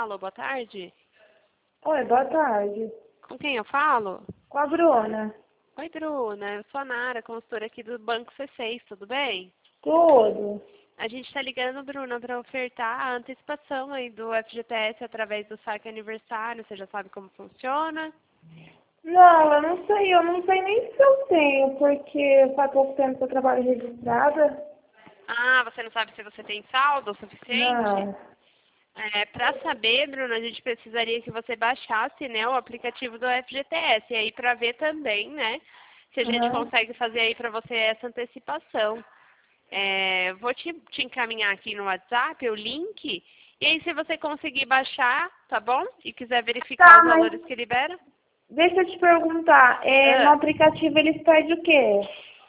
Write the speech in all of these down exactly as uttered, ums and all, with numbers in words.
Alô, boa tarde. Oi, boa tarde. Com quem eu falo? Com a Bruna. Oi, Bruna. Eu sou a Nara, consultora aqui do Banco C seis, tudo bem? Tudo. A gente está ligando, Bruna, para ofertar a antecipação aí do F G T S através do saque aniversário. Você já sabe como funciona? Não, eu não sei. Eu não sei nem se eu tenho, porque faz pouco tempo que eu trabalho registrada. Ah, você não sabe se você tem saldo o suficiente? Não. É, para saber, Bruna, a gente precisaria que você baixasse, né, o aplicativo do F G T S. E aí para ver também, né, se a gente Uhum. consegue fazer aí para você essa antecipação. É, vou te, te encaminhar aqui no WhatsApp o link. E aí se você conseguir baixar, tá bom? E quiser verificar Tá, os mas valores que libera. deixa eu te perguntar. É, no Ah, aplicativo eles pedem o quê?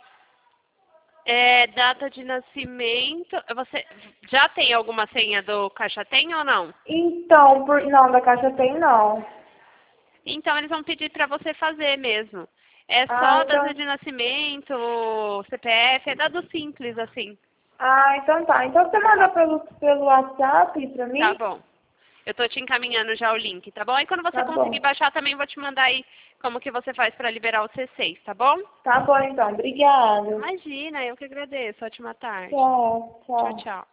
é, data de nascimento. Você já tem alguma senha do Caixa Tem ou não? Então, por... não, da Caixa tem não. Então eles vão pedir para você fazer mesmo. É Ah, só data então... de nascimento, C P F, é dado simples assim. Ah, então tá. Então você manda pelo, pelo WhatsApp pra Tá mim? bom. Eu tô te encaminhando já o link, tá bom? E quando você Tá conseguir bom. baixar também vou te mandar aí como que você faz para liberar o C seis, tá bom? Tá bom, então. Obrigada. Imagina, eu que agradeço. Ótima tarde. Tchau, Tchau, tchau. tchau.